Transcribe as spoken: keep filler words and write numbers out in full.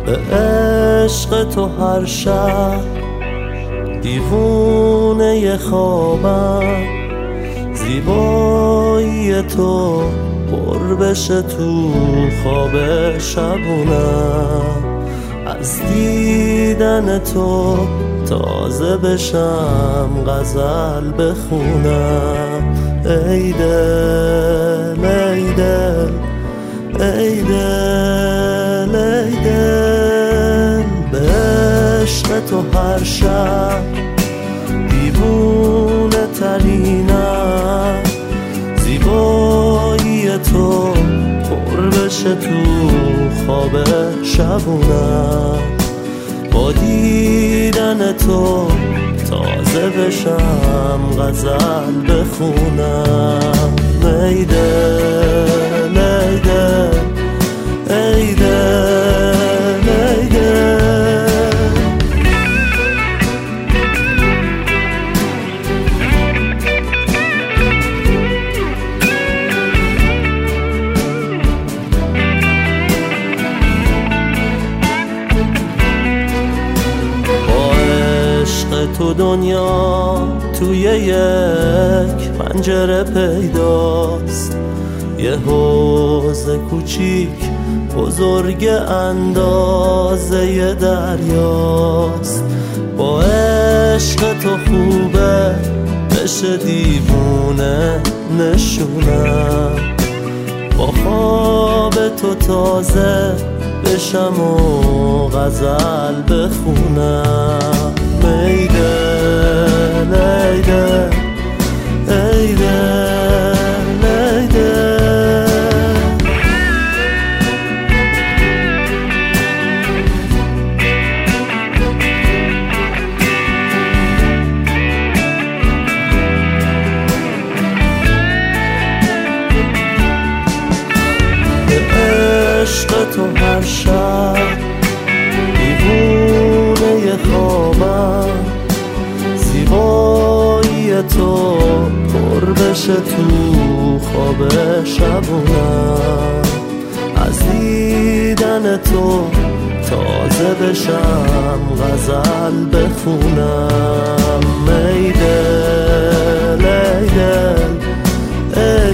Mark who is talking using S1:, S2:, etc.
S1: به عشق تو هر شب دیوونه خوابم، زیبایی تو پر بشه تو خواب شبونم، از دیدن تو تازه بشم غزل بخونم. ای دل ای دل ای دل ای دل، به عشق تو هر شب دیوونه ترینم، زیبایی تو پر بشه تو خواب شبونم، با دیدن تو تازه بشم غزل بخونم. ای دل ای دل ای دل ای دل. تو دنیا توی یک پنجره پیداست، یه حوض کوچیک بزرگ اندازه ی دریاست. با عشق تو خوبه بشه دیوونه نشونم، با خواب تو تازه بشم و غزل بخونم. ای دل ای دل ای دل ای دل. به عشق تو هر شب دیوونه خوابم، زیبایی تو پر بشه تو خواب شبونم، از دیدن تو تازه بشم غزل بخونم. ای دل ای دل ای